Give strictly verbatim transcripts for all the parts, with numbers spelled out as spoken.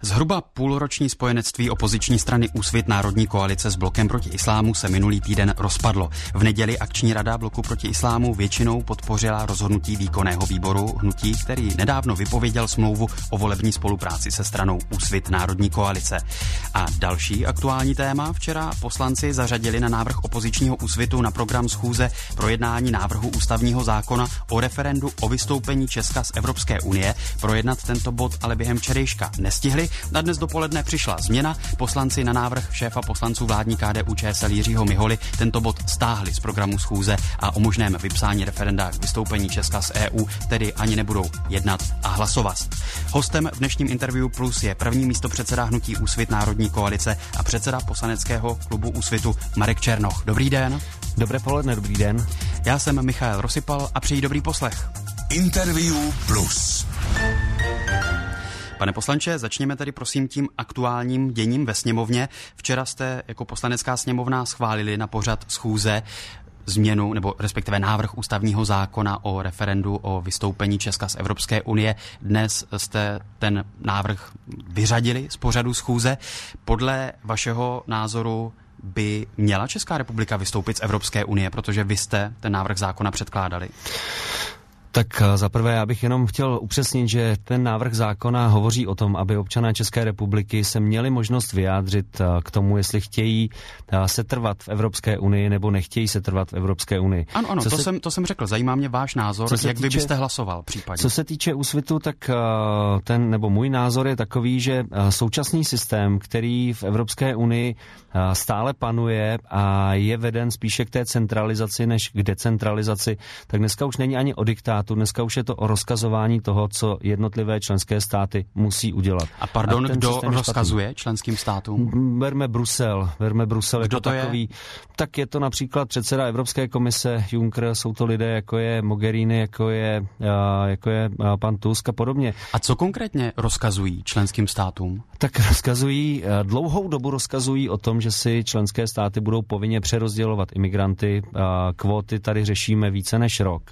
Zhruba půlroční spojenectví opoziční strany Úsvit národní koalice s blokem proti islámu se minulý týden rozpadlo. V neděli akční rada bloku proti islámu většinou podpořila rozhodnutí výkonného výboru hnutí, který nedávno vypověděl smlouvu o volební spolupráci se stranou Úsvit národní koalice. A další aktuální téma: včera poslanci zařadili na návrh opozičního Úsvitu na program schůze projednání návrhu ústavního zákona o referendu o vystoupení Česka z Evropské unie. Projednat tento bod ale během včerejška nestihli. Na dnes dopoledne přišla změna. Poslanci na návrh šéfa poslanců vládní K D U Č S L Jiřího Miholy tento bod stáhli z programu schůze a o možném vypsání referenda k vystoupení Česka z E U tedy ani nebudou jednat a hlasovat. Hostem v dnešním Interview Plus je první místopředseda hnutí Úsvit národní koalice a předseda poslaneckého klubu Úsvitu Marek Černoch. Dobrý den. Dobré poledne, dobrý den. Já jsem Michael Rosypal a přeji dobrý poslech. Interview Plus. Pane poslanče, začněme tedy prosím tím aktuálním děním ve sněmovně. Včera jste jako poslanecká sněmovna schválili na pořad schůze změnu, nebo respektive návrh ústavního zákona o referendu o vystoupení Česka z Evropské unie. Dnes jste ten návrh vyřadili z pořadu schůze. Podle vašeho názoru by měla Česká republika vystoupit z Evropské unie, protože vy jste ten návrh zákona předkládali? Tak zaprvé já bych jenom chtěl upřesnit, že ten návrh zákona hovoří o tom, aby občané České republiky se měli možnost vyjádřit k tomu, jestli chtějí setrvat v Evropské unii nebo nechtějí setrvat v Evropské unii. Ano, ano, to, se, jsem, to jsem řekl. Zajímá mě váš názor, jak týče, vy byste hlasoval případně. Co se týče Úsvitu, tak ten, nebo můj názor je takový, že současný systém, který v Evropské unii stále panuje a je veden spíše k té centralizaci než k decentralizaci, tak dneska už není ani o diktátu. Dneska už je to o rozkazování toho, co jednotlivé členské státy musí udělat. A pardon, a kdo rozkazuje členským státům? Berme Brusel. Berme Brusel jako takový. Je? Tak je to například předseda Evropské komise Juncker, jsou to lidé, jako je Mogherini, jako je, jako je pan Tusk a podobně. A co konkrétně rozkazují členským státům? Tak rozkazují, dlouhou dobu rozkazují o tom, že si členské státy budou povinně přerozdělovat imigranty. Kvóty tady řešíme více než rok.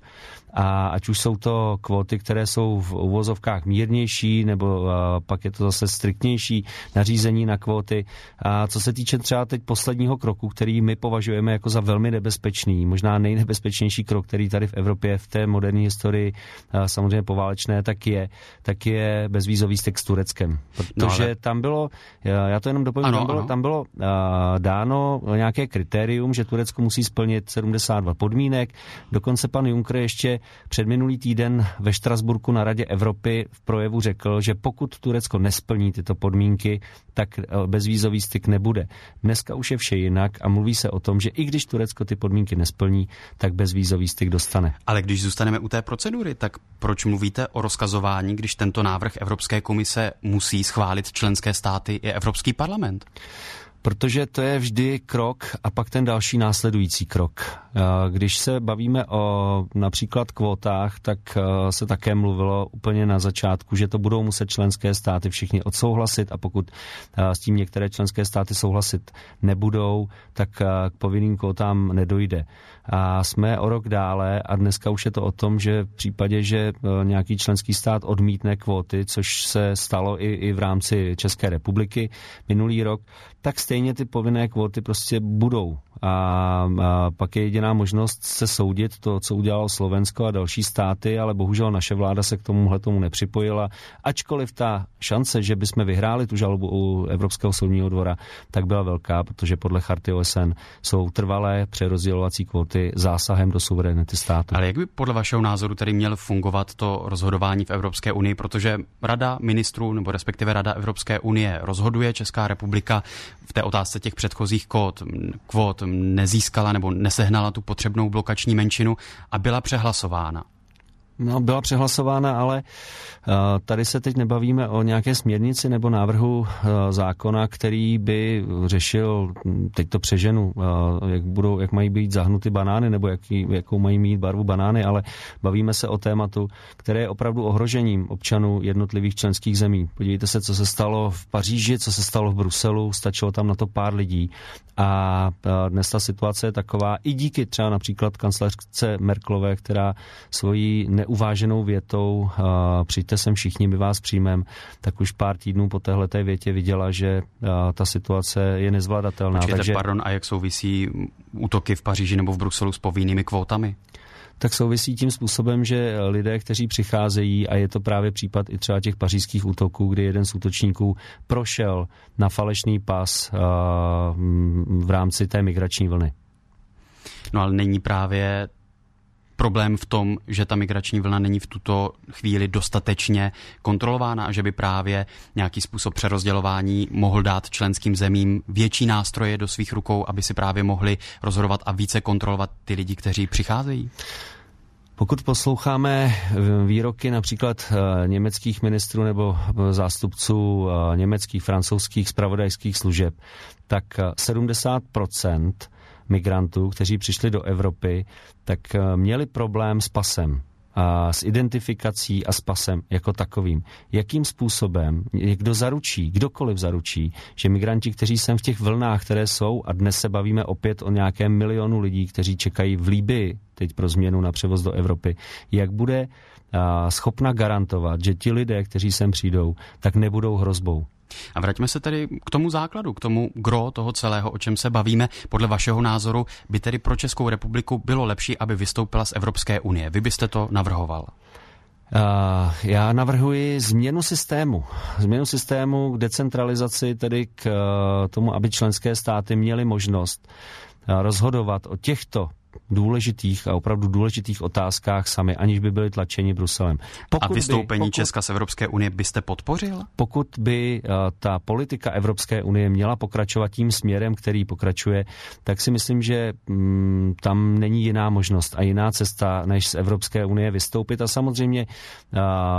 A ať už jsou to kvóty, které jsou v uvozovkách mírnější, nebo a, pak je to zase striktnější nařízení na kvóty. A co se týče třeba teď posledního kroku, který my považujeme jako za velmi nebezpečný, možná nejnebezpečnější krok, který tady v Evropě v té moderní historii a, samozřejmě poválečné, tak je, tak je bezvízový styk s Tureckem. Protože no ale... tam bylo, já to jenom dopovím, ano, tam bylo, ano. Tam bylo a, dáno nějaké kritérium, že Turecko musí splnit sedmdesát dva podmínek, dokonce pan Juncker ještě předminulý týden ve Štrasburku na Radě Evropy v projevu řekl, že pokud Turecko nesplní tyto podmínky, tak bezvízový styk nebude. Dneska už je vše jinak a mluví se o tom, že i když Turecko ty podmínky nesplní, tak bezvízový styk dostane. Ale když zůstaneme u té procedury, tak proč mluvíte o rozkazování, když tento návrh Evropské komise musí schválit členské státy i Evropský parlament? Protože to je vždy krok a pak ten další následující krok. Když se bavíme o například kvótách, tak se také mluvilo úplně na začátku, že to budou muset členské státy všichni odsouhlasit a pokud s tím některé členské státy souhlasit nebudou, tak k povinným kvótám nedojde. A jsme o rok dále a dneska už je to o tom, že v případě, že nějaký členský stát odmítne kvóty, což se stalo i, i v rámci České republiky minulý rok, tak stejně ty povinné kvóty prostě budou. A, a pak je jediná možnost se soudit to, co udělalo Slovensko a další státy, ale bohužel naše vláda se k tomuhle tomu nepřipojila. Ačkoliv ta šance, že bychom vyhráli tu žalobu u Evropského soudního dvora, tak byla velká, protože podle charty O S N jsou trvalé přerozdělovací kvóty zásahem do suverenity státu. Ale jak by podle vašeho názoru tedy měl fungovat to rozhodování v Evropské unii, protože Rada ministrů, nebo respektive Rada Evropské unie rozhoduje, Česká republika v té otázce těch předchozích kvót, kvót nezískala nebo nesehnala tu potřebnou blokační menšinu a byla přehlasována. No, byla přehlasována, ale uh, tady se teď nebavíme o nějaké směrnici nebo návrhu uh, zákona, který by řešil, teď to přeženu, uh, jak, budou, jak mají být zahnuty banány nebo jaký, jakou mají mít barvu banány, ale bavíme se o tématu, které je opravdu ohrožením občanů jednotlivých členských zemí. Podívejte se, co se stalo v Paříži, co se stalo v Bruselu, stačilo tam na to pár lidí a uh, dnes ta situace je taková i díky třeba například kancléřce Merkelové, která svojí ne neuváženou větou přijďte sem všichni, my vás přijmem, tak už pár týdnů po téhleté větě viděla, že ta situace je nezvladatelná. Počkejte, takže... pardon, a jak souvisí útoky v Paříži nebo v Bruselu s povinnými kvótami? Tak souvisí tím způsobem, že lidé, kteří přicházejí, a je to právě případ i třeba těch pařížských útoků, kdy jeden z útočníků prošel na falešný pas v rámci té migrační vlny. No ale není právě problém v tom, že ta migrační vlna není v tuto chvíli dostatečně kontrolována a že by právě nějaký způsob přerozdělování mohl dát členským zemím větší nástroje do svých rukou, aby si právě mohli rozhodovat a více kontrolovat ty lidi, kteří přicházejí? Pokud posloucháme výroky například německých ministrů nebo zástupců německých, francouzských zpravodajských služeb, tak sedmdesát procent migrantů, kteří přišli do Evropy, tak měli problém s pasem, a s identifikací a s pasem jako takovým. Jakým způsobem, kdo zaručí, kdokoliv zaručí, že migranti, kteří sem v těch vlnách, které jsou, a dnes se bavíme opět o nějakém milionu lidí, kteří čekají v Libyi teď pro změnu na převoz do Evropy, jak bude schopna garantovat, že ti lidé, kteří sem přijdou, tak nebudou hrozbou. A vraťme se tedy k tomu základu, k tomu gro toho celého, o čem se bavíme. Podle vašeho názoru by tedy pro Českou republiku bylo lepší, aby vystoupila z Evropské unie. Vy byste to navrhoval? Uh, já navrhuji změnu systému. Změnu systému k decentralizaci, tedy k uh, tomu, aby členské státy měly možnost uh, rozhodovat o těchto důležitých a opravdu důležitých otázkách sami, aniž by byli tlačeni Bruselem. Pokud a vystoupení by, pokud, Česka z Evropské unie byste podpořil? Pokud by uh, ta politika Evropské unie měla pokračovat tím směrem, který pokračuje, tak si myslím, že um, tam není jiná možnost a jiná cesta, než z Evropské unie vystoupit a samozřejmě uh,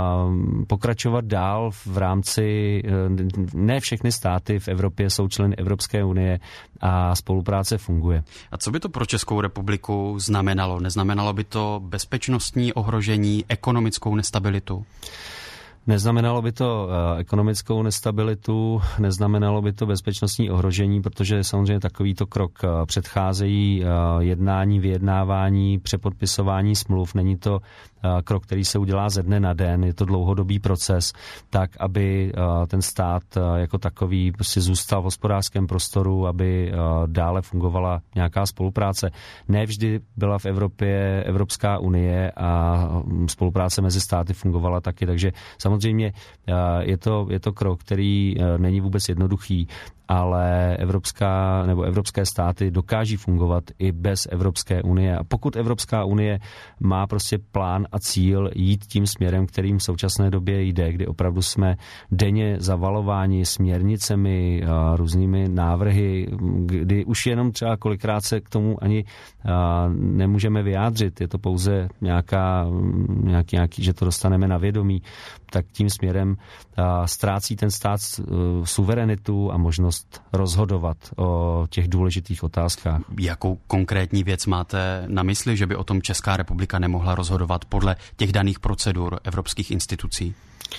pokračovat dál v rámci, uh, ne všechny státy v Evropě jsou členy Evropské unie a spolupráce funguje. A co by to pro Českou republiku znamenalo? Neznamenalo by to bezpečnostní ohrožení, ekonomickou nestabilitu? Neznamenalo by to uh, ekonomickou nestabilitu, neznamenalo by to bezpečnostní ohrožení, protože samozřejmě takovýto krok uh, předcházejí uh, jednání, vyjednávání, přepodpisování smluv. Není to uh, krok, který se udělá ze dne na den, je to dlouhodobý proces, tak, aby uh, ten stát uh, jako takový prostě zůstal v hospodářském prostoru, aby uh, dále fungovala nějaká spolupráce. Nevždy byla v Evropě Evropská unie a um, spolupráce mezi státy fungovala taky, takže samozřejmě Samozřejmě je to, je to krok, který není vůbec jednoduchý, ale evropská nebo evropské státy dokáží fungovat i bez Evropské unie. A pokud Evropská unie má prostě plán a cíl jít tím směrem, kterým v současné době jde, kdy opravdu jsme denně zavalováni směrnicemi, různými návrhy, kdy už jenom třeba kolikrát se k tomu ani nemůžeme vyjádřit. Je to pouze nějaká, nějaký, nějaký, že to dostaneme na vědomí, tak tím směrem ztrácí ten stát suverenitu a možnost rozhodovat o těch důležitých otázkách. Jakou konkrétní věc máte na mysli, že by o tom Česká republika nemohla rozhodovat podle těch daných procedur evropských institucí?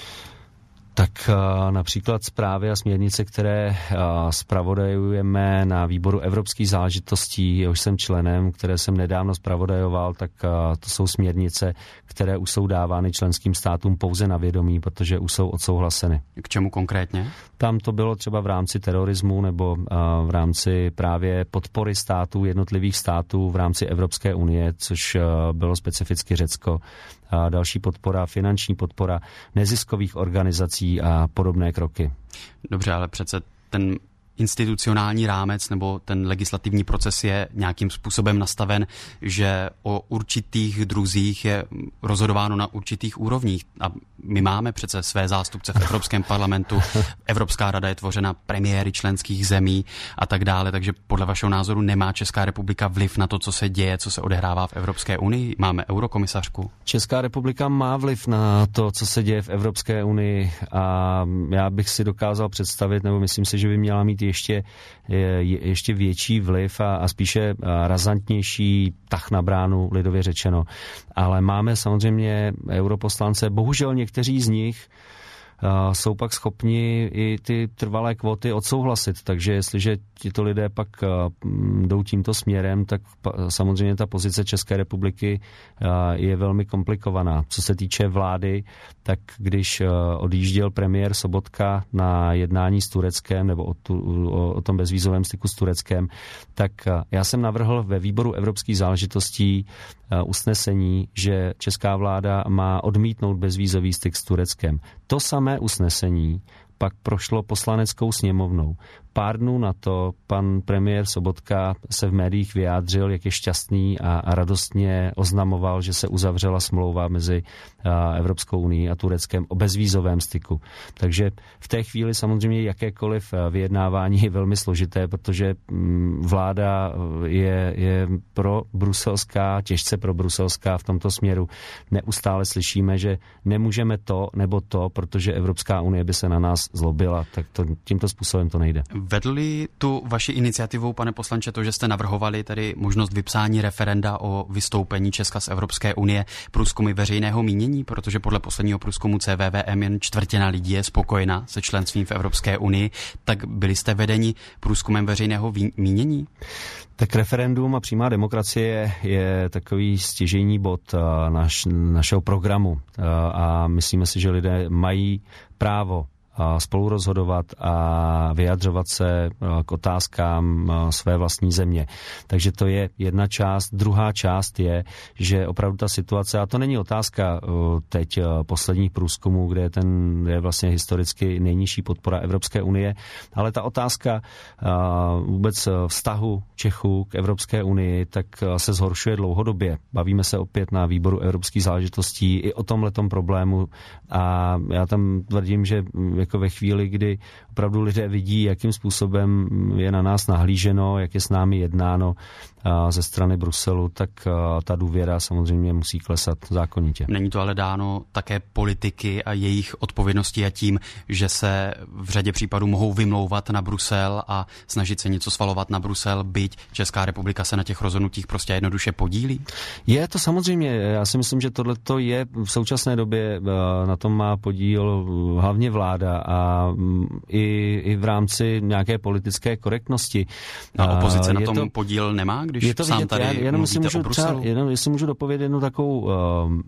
Tak například zprávy a směrnice, které zpravodajujeme na výboru evropských záležitostí, jehož jsem členem, které jsem nedávno zpravodajoval, tak to jsou směrnice, které už jsou dávány členským státům pouze na vědomí, protože už jsou odsouhlaseny. K čemu konkrétně? Tam to bylo třeba v rámci terorismu nebo v rámci právě podpory států, jednotlivých států v rámci Evropské unie, což bylo specificky Řecko. A další podpora, finanční podpora neziskových organizací a podobné kroky. Dobře, ale přece ten institucionální rámec nebo ten legislativní proces je nějakým způsobem nastaven, že o určitých druzích je rozhodováno na určitých úrovních. A my máme přece své zástupce v Evropském parlamentu, Evropská rada je tvořena premiéry členských zemí a tak dále, takže podle vašeho názoru nemá Česká republika vliv na to, co se děje, co se odehrává v Evropské unii? Máme eurokomisařku? Česká republika má vliv na to, co se děje v Evropské unii a já bych si dokázal představit, nebo myslím si, že by měla mít ještě, ještě větší vliv a, a spíše razantnější tah na bránu, lidově řečeno. Ale máme samozřejmě europoslance, bohužel někteří z nich jsou pak schopni i ty trvalé kvóty odsouhlasit. Takže jestliže tito lidé pak jdou tímto směrem, tak samozřejmě ta pozice České republiky je velmi komplikovaná. Co se týče vlády, tak když odjížděl premiér Sobotka na jednání s Tureckem nebo o, tu, o, o tom bezvízovém styku s Tureckem, tak já jsem navrhl ve výboru evropských záležitostí usnesení, že česká vláda má odmítnout bezvízový styk s Tureckem. To samé usnesení pak prošlo poslaneckou sněmovnou. Pár dnů na to pan premiér Sobotka se v médiích vyjádřil, jak je šťastný a, a radostně oznamoval, že se uzavřela smlouva mezi a, Evropskou unii a Tureckem o bezvízovém styku. Takže v té chvíli samozřejmě jakékoliv vyjednávání je velmi složité, protože m, vláda je, je pro bruselská, těžce pro bruselská v tomto směru. Neustále slyšíme, že nemůžeme to nebo to, protože Evropská unie by se na nás zlobila, tak to, tímto způsobem to nejde. Vedli tu vaši iniciativou, pane poslanče, to, že jste navrhovali tedy možnost vypsání referenda o vystoupení Česka z Evropské unie, průzkumy veřejného mínění, protože podle posledního průzkumu C V V M jen čtvrtina lidí je spokojena se členstvím v Evropské unii, tak byli jste vedeni průzkumem veřejného mínění? Tak referendum a přímá demokracie je takový stěžejní bod naš, našeho programu a myslíme si, že lidé mají právo spolu rozhodovat a vyjadřovat se k otázkám své vlastní země. Takže to je jedna část. Druhá část je, že opravdu ta situace, a to není otázka teď posledních průzkumů, kde je, ten, je vlastně historicky nejnižší podpora Evropské unie, ale ta otázka vůbec vztahu Čechů k Evropské unii, tak se zhoršuje dlouhodobě. Bavíme se opět na výboru evropských záležitostí i o tomhletom problému a já tam tvrdím, že jako ve chvíli, kdy opravdu lidé vidí, jakým způsobem je na nás nahlíženo, jak je s námi jednáno ze strany Bruselu, tak ta důvěra samozřejmě musí klesat zákonitě. Není to ale dáno také politiky a jejich odpovědnosti a tím, že se v řadě případů mohou vymlouvat na Brusel a snažit se něco svalovat na Brusel, byť Česká republika se na těch rozhodnutích prostě jednoduše podílí? Je to samozřejmě. Já si myslím, že tohleto je v současné době, na tom má podíl hlavně vláda a i, i v rámci nějaké politické korektnosti. A opozice je na tom to, podíl nemá, když je to sám vidět, tady já, jenom mluvíte můžu o Bruselu? Třeba, jenom, jestli můžu dopovědět jednu takovou uh,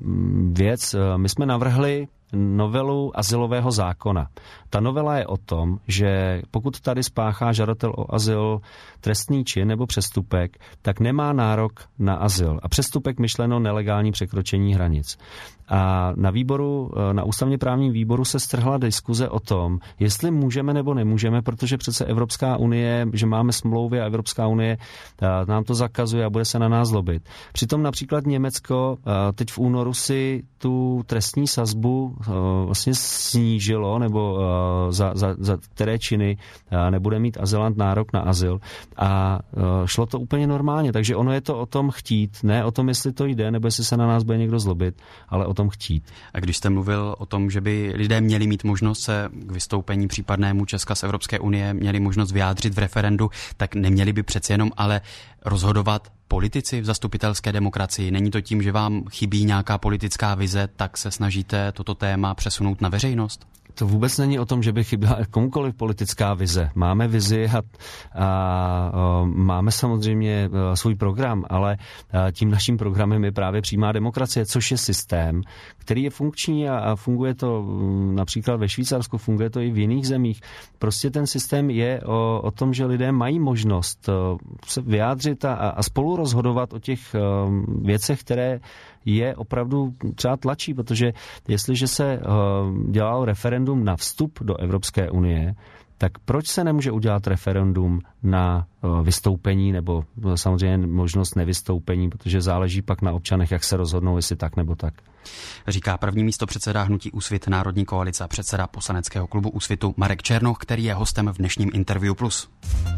věc. My jsme navrhli novelu azylového zákona. Ta novela je o tom, že pokud tady spáchá žadatel o azyl trestný čin nebo přestupek, tak nemá nárok na azyl. A přestupek myšleno nelegální překročení hranic. A na výboru, na ústavně právním výboru se strhla diskuze o tom, jestli můžeme nebo nemůžeme, protože přece Evropská unie, že máme smlouvy a Evropská unie nám to zakazuje a bude se na nás zlobit. Přitom například Německo teď v únoru si tu trestní sazbu vlastně snížilo, nebo za, za, za které činy nebude mít azylant nárok na azyl. A šlo to úplně normálně, takže ono je to o tom chtít, ne o tom, jestli to jde, nebo jestli se na nás bude někdo zlobit, ale o tom chtít. A když jste mluvil o tom, že by lidé měli mít možnost se k vystoupení případnému Česka z Evropské unie, měli možnost vyjádřit v referendu, tak neměli by přece jenom ale rozhodovat politici v zastupitelské demokracii? Není to tím, že vám chybí nějaká politická vize, tak se snažíte toto téma přesunout na veřejnost? To vůbec není o tom, že by chyběla komukoliv politická vize. Máme vizi a, a, a máme samozřejmě svůj program, ale tím naším programem je právě přímá demokracie, což je systém, který je funkční a, a funguje to například ve Švýcarsku, funguje to i v jiných zemích. Prostě ten systém je o, o tom, že lidé mají možnost se vyjádřit a, a spolu rozhodovat o těch věcech, které je opravdu třeba tlačí, protože jestliže se uh, dělalo referendum na vstup do Evropské unie, tak proč se nemůže udělat referendum na uh, vystoupení nebo uh, samozřejmě možnost nevystoupení, protože záleží pak na občanech, jak se rozhodnou, jestli tak nebo tak. Říká první místopředseda hnutí Úsvit Národní koalice a předseda poslaneckého klubu Úsvitu Marek Černoch, který je hostem v dnešním Interview Plus.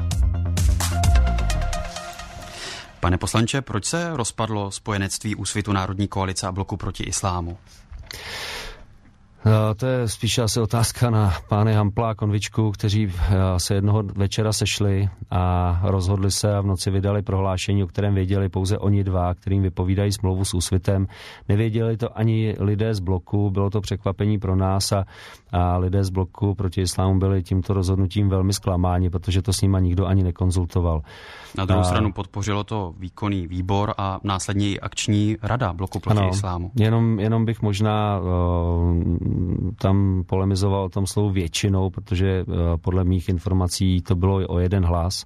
Pane poslanče, proč se rozpadlo spojenectví Úsvitu Národní koalice a Bloku proti islámu? No, to je spíše asi otázka na pány Hampla a Konvičku, kteří se jednoho večera sešli a rozhodli se a v noci vydali prohlášení, o kterém věděli pouze oni dva, kterým vypovídají smlouvu s Úsvitem. Nevěděli to ani lidé z bloku, bylo to překvapení pro nás a, a lidé z bloku proti islámu byli tímto rozhodnutím velmi zklamáni, protože to s nima nikdo ani nekonzultoval. Na druhou a... stranu podpořilo to výkonný výbor a následně i akční rada bloku proti ano, islámu. Jenom, jenom bych možná uh, tam polemizoval o tom slovu většinou, protože uh, podle mých informací to bylo o jeden hlas,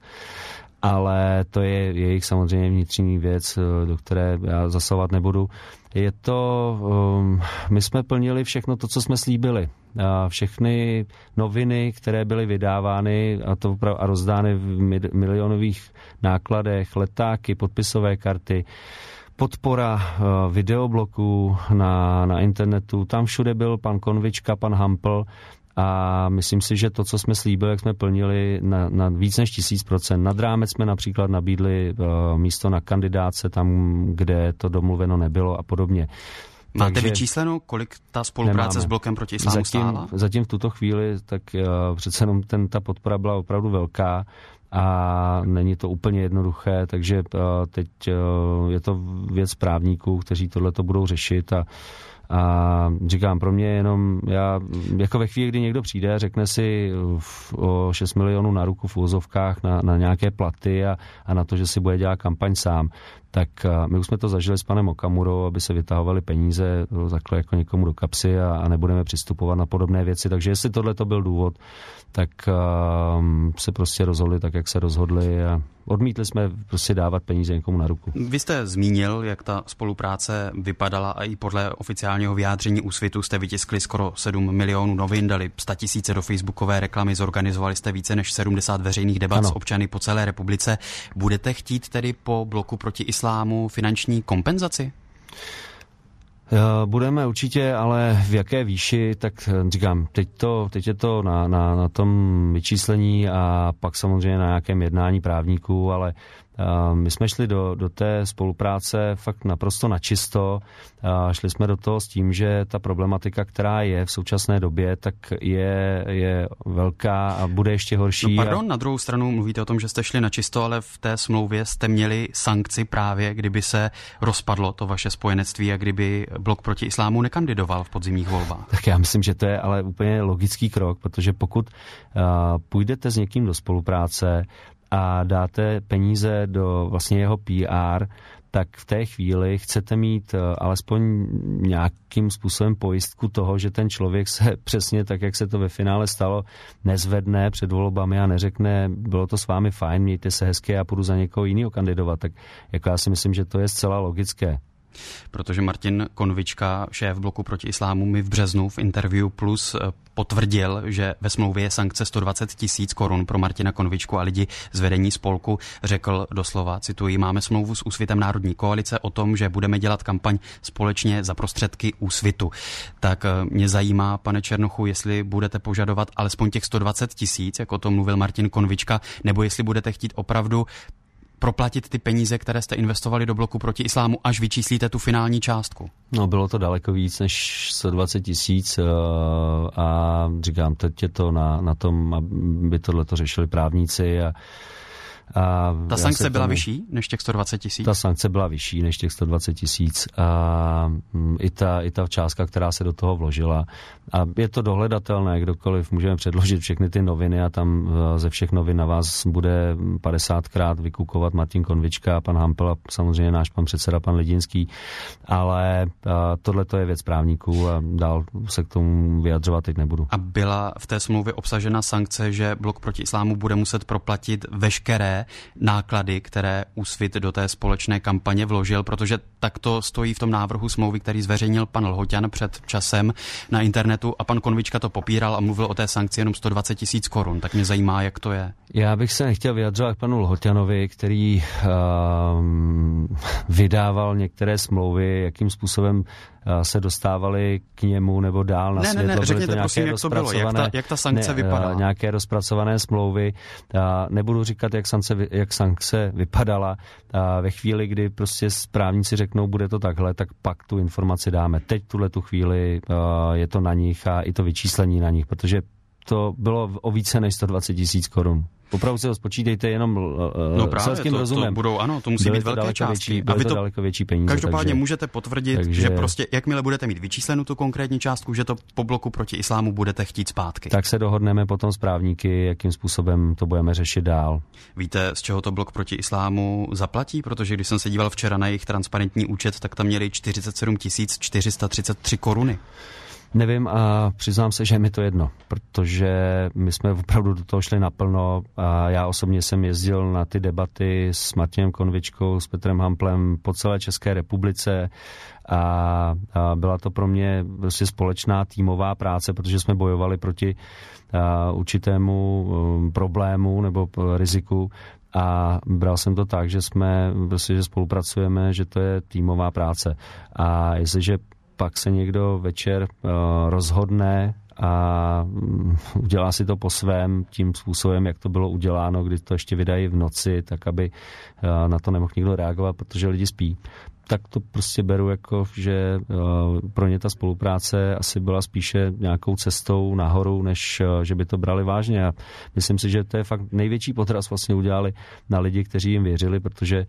ale to je jejich samozřejmě vnitřní věc, uh, do které já zasahovat nebudu. Je to, um, my jsme plnili všechno to, co jsme slíbili. A všechny noviny, které byly vydávány a, to, a rozdány v milionových nákladech, letáky, podpisové karty, podpora uh, videobloků na, na internetu, tam všude byl pan Konvička, pan Hampl a myslím si, že to, co jsme slíbili, jak jsme plnili na, na víc než tisíc procent. Nad rámec jsme například nabídli uh, místo na kandidáce tam, kde to domluveno nebylo a podobně. Máte Takže vyčísleno, kolik ta spolupráce nemáme. S blokem proti islámu zatím, stála? Zatím v tuto chvíli, tak uh, přece jenom ten, ta podpora byla opravdu velká a není to úplně jednoduché, takže uh, teď uh, je to věc právníků, kteří tohleto budou řešit a A říkám, pro mě jenom, já, jako ve chvíli, kdy někdo přijde a řekne si o šest milionů na ruku v úvozovkách na, na nějaké platy a, a na to, že si bude dělat kampaň sám, tak my už jsme to zažili s panem Okamurou, aby se vytahovali peníze takhle jako někomu do kapsy a, a nebudeme přistupovat na podobné věci. Takže jestli tohle to byl důvod, tak um, se prostě rozhodli tak, jak se rozhodli a odmítli jsme prostě dávat peníze někomu na ruku. Vy jste zmínil, jak ta spolupráce vypadala a i podle oficiálního vyjádření Úsvitu jste vytiskli skoro sedm milionů novin, dali statisíce do facebookové reklamy, zorganizovali jste více než sedmdesát veřejných debat ano. s občany po celé republice. Budete chtít tedy po bloku proti islámu finanční kompenzaci? Budeme určitě, ale v jaké výši, tak říkám, teď, to, teď je to na, na, na tom vyčíslení a pak samozřejmě na nějakém jednání právníků, ale uh, my jsme šli do, do té spolupráce fakt naprosto načisto. Uh, šli jsme do toho s tím, že ta problematika, která je v současné době, tak je, je velká a bude ještě horší. No pardon, a... na druhou stranu mluvíte o tom, že jste šli načisto, ale v té smlouvě jste měli sankci právě, kdyby se rozpadlo to vaše spojenectví a kdyby blok proti islámu nekandidoval v podzimních volbách. Tak já myslím, že to je ale úplně logický krok, protože pokud uh, půjdete s někým do spolupráce a dáte peníze do vlastně jeho P R, tak v té chvíli chcete mít uh, alespoň nějakým způsobem pojistku toho, že ten člověk se přesně tak, jak se to ve finále stalo, nezvedne před volbami a neřekne, bylo to s vámi fajn, mějte se hezky, já půjdu za někoho jiného kandidovat. Tak jako já si myslím, že to je zcela logické. Protože Martin Konvička, šéf bloku proti islámu, mi v březnu v Interview Plus potvrdil, že ve smlouvě je sankce sto dvacet tisíc korun pro Martina Konvičku a lidi z vedení spolku. Řekl doslova, cituji, máme smlouvu s Úsvitem Národní koalice o tom, že budeme dělat kampaň společně za prostředky Úsvitu. Tak mě zajímá, pane Černochu, jestli budete požadovat alespoň těch sto dvacet tisíc, jako o tom mluvil Martin Konvička, nebo jestli budete chtít opravdu proplatit ty peníze, které jste investovali do bloku proti islámu, až vyčíslíte tu finální částku? No, bylo to daleko víc než sto dvacet tisíc a říkám, teď je to na, na tom, aby tohleto řešili právníci a A ta sankce byla tomu, vyšší než těch sto dvacet tisíc? Ta sankce byla vyšší než těch sto dvacet tisíc a i ta, i ta částka, která se do toho vložila. A je to dohledatelné, kdokoliv, můžeme předložit všechny ty noviny a tam ze všech novin na vás bude padesátkrát vykukovat Martin Konvička, pan Hampl a samozřejmě náš pan předseda, pan Lidinský, ale tohle to je věc právníků a dál se k tomu vyjadřovat teď nebudu. A byla v té smlouvě obsažena sankce, že blok proti islámu bude muset proplatit veškeré náklady, které Úsvit do té společné kampaně vložil, protože tak to stojí v tom návrhu smlouvy, který zveřejnil pan Lhoťan před časem na internetu a pan Konvička to popíral a mluvil o té sankci jenom sto dvacet tisíc korun. Tak mě zajímá, jak to je. Já bych se nechtěl vyjadřovat k panu Lhoťanovi, který um, vydával některé smlouvy, jakým způsobem se dostávali k němu nebo dál na ne, světlo. Ne, ne, řekněte prosím, jak to bylo, jak ta, jak ta sankce ne, vypadala. Nějaké rozpracované smlouvy. Nebudu říkat, jak sankce, jak sankce vypadala. A ve chvíli, kdy prostě správníci řeknou, bude to takhle, tak pak tu informaci dáme. Teď tuhle tu chvíli je to na nich a i to vyčíslení na nich, protože to bylo o více než sto dvacet tisíc korun. Opravdu si ho spočítejte jenom no právě, selským to, rozumem. To budou, ano, to musí byly být velké částky. Větší, byly a vy to, to daleko větší peníze. Každopádně takže, můžete potvrdit, takže, že prostě jakmile budete mít vyčíslenou tu konkrétní částku, že to po bloku proti islámu budete chtít zpátky. Tak se dohodneme potom s právníky, jakým způsobem to budeme řešit dál. Víte, z čeho to blok proti islámu zaplatí? Protože když jsem se díval včera na jejich transparentní účet, tak tam měli čtyřicet sedm tisíc čtyři sta třicet tři koruny. Nevím a přiznám se, že je mi to jedno, protože my jsme opravdu do toho šli naplno a já osobně jsem jezdil na ty debaty s Martinem Konvičkou, s Petrem Hamplem po celé České republice a, a byla to pro mě prostě společná týmová práce, protože jsme bojovali proti a, určitému um, problému nebo riziku. A bral jsem to tak, že jsme prostě, že spolupracujeme, že to je týmová práce. A jestliže pak se někdo večer uh, rozhodne a um, udělá si to po svém tím způsobem, jak to bylo uděláno, kdy to ještě vydají v noci, tak aby uh, na to nemohl nikdo reagovat, protože lidi spí. Tak to prostě beru jako, že uh, pro ně ta spolupráce asi byla spíše nějakou cestou nahoru, než uh, že by to brali vážně. A myslím si, že to je fakt největší potras vlastně udělali na lidi, kteří jim věřili, protože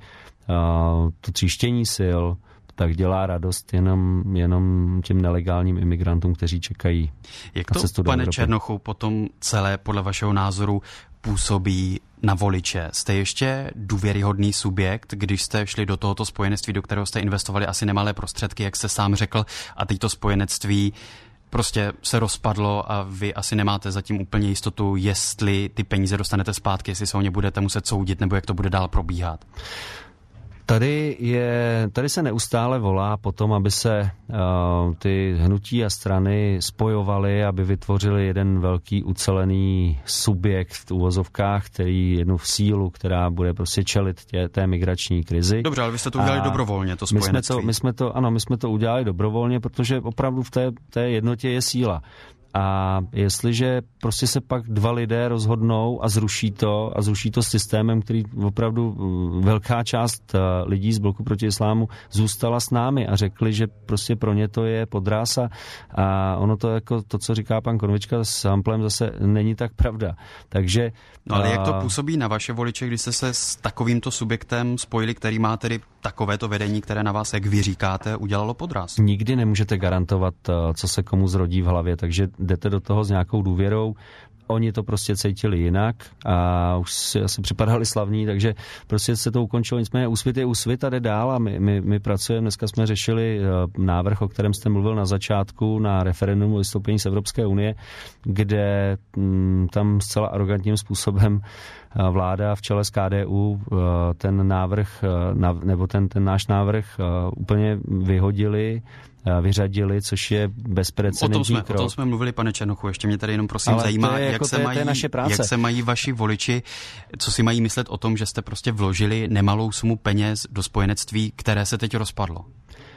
uh, to tříštění sil tak dělá radost jenom, jenom těm nelegálním imigrantům, kteří čekají. Jak to, pane Černochu, potom celé podle vašeho názoru působí na voliče? Jste ještě důvěryhodný subjekt, když jste šli do tohoto spojenectví, do kterého jste investovali asi nemalé prostředky, jak jste sám řekl, a teď to spojenectví prostě se rozpadlo a vy asi nemáte zatím úplně jistotu, jestli ty peníze dostanete zpátky, jestli se o ně budete muset soudit, nebo jak to bude dál probíhat? Tady, je, tady se neustále volá po tom, aby se uh, ty hnutí a strany spojovaly, aby vytvořili jeden velký ucelený subjekt v uvozovkách, který jednu v sílu, která bude prostě čelit tě, té migrační krizi. Dobře, ale vy jste to udělali a dobrovolně, to spojenectví. My jsme to, my jsme to, ano, my jsme to udělali dobrovolně, protože opravdu v té, té jednotě je síla. A jestliže prostě se pak dva lidé rozhodnou a zruší to a zruší to systémem, který opravdu velká část lidí z bloku proti islámu zůstala s námi a řekli, že prostě pro ně to je podrása a ono to jako to, co říká pan Konvička s Hamplem, zase není tak pravda. Takže no ale jak to působí na vaše voliče, když jste se s takovýmto subjektem spojili, který má tedy takovéto vedení, které na vás, jak vy říkáte, udělalo podraz? Nikdy nemůžete garantovat, co se komu zrodí v hlavě, takže jdete do toho s nějakou důvěrou. Oni to prostě cítili jinak a už si asi připadali slavní, takže prostě se to ukončilo. Nicméně Úsvit je Úsvit a jde dál a my, my, my pracujeme. Dneska jsme řešili návrh, o kterém jste mluvil na začátku, na referendum o vystoupení z Evropské unie, kde m, tam zcela arrogantním způsobem vláda v čele s K D U ten návrh, nebo ten, ten náš návrh úplně vyhodili, vyřadili, což je bezprecedentní krok. O tom jsme mluvili, pane Černochu, ještě mě tady jenom prosím ale zajímá, jak, jako se mají, jak se mají vaši voliči, co si mají myslet o tom, že jste prostě vložili nemalou sumu peněz do spojenectví, které se teď rozpadlo.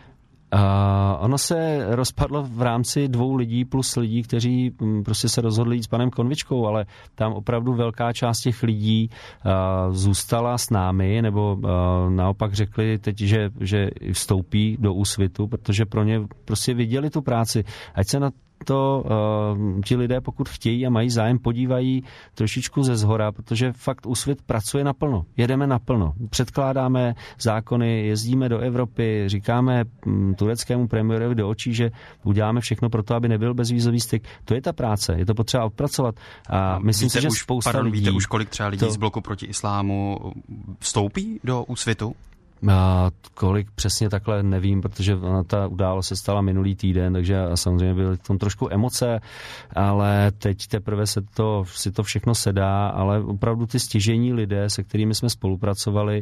Uh, ono se rozpadlo v rámci dvou lidí plus lidí, kteří um, prostě se rozhodli jít s panem Konvičkou, ale tam opravdu velká část těch lidí uh, zůstala s námi, nebo uh, naopak řekli teď, že, že vstoupí do Úsvitu, protože pro ně prostě viděli tu práci. Ať se na to uh, ti lidé, pokud chtějí a mají zájem, podívají trošičku ze zhora, protože fakt Úsvit pracuje naplno. Jedeme naplno. Předkládáme zákony, jezdíme do Evropy, říkáme um, tureckému premiérovi do očí, že uděláme všechno pro to, aby nebyl bezvízový styk. To je ta práce, je to potřeba odpracovat. A no, myslím si, že už, spousta pardon, lidí... Víte už, kolik třeba lidí to... z bloku proti islámu vstoupí do Úsvitu? A kolik přesně takhle nevím, protože ta událost se stala minulý týden, takže samozřejmě byly v tom trošku emoce, ale teď teprve se to, si to všechno sedá, ale opravdu ty stěžejní lidé, se kterými jsme spolupracovali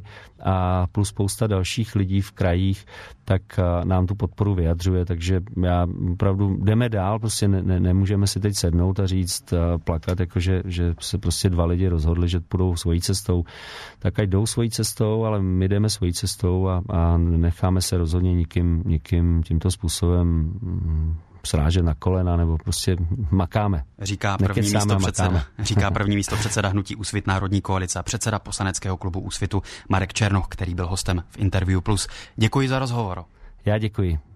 a plus spousta dalších lidí v krajích, tak nám tu podporu vyjadřuje, takže já opravdu jdeme dál, prostě ne, ne, nemůžeme si teď sednout a říct, a plakat, jakože, že se prostě dva lidi rozhodli, že půjdou svojí cestou, tak ať jdou svojí cestou, ale my jdeme svojí cestou a, a necháme se rozhodně nikým, nikým tímto způsobem srážet na kolena, nebo prostě makáme. Říká první místo předseda, říká první místo předseda hnutí Úsvit národní koalice a předseda poslaneckého klubu Úsvitu Marek Černoch, který byl hostem v Interview Plus. Děkuji za rozhovor. Já děkuji.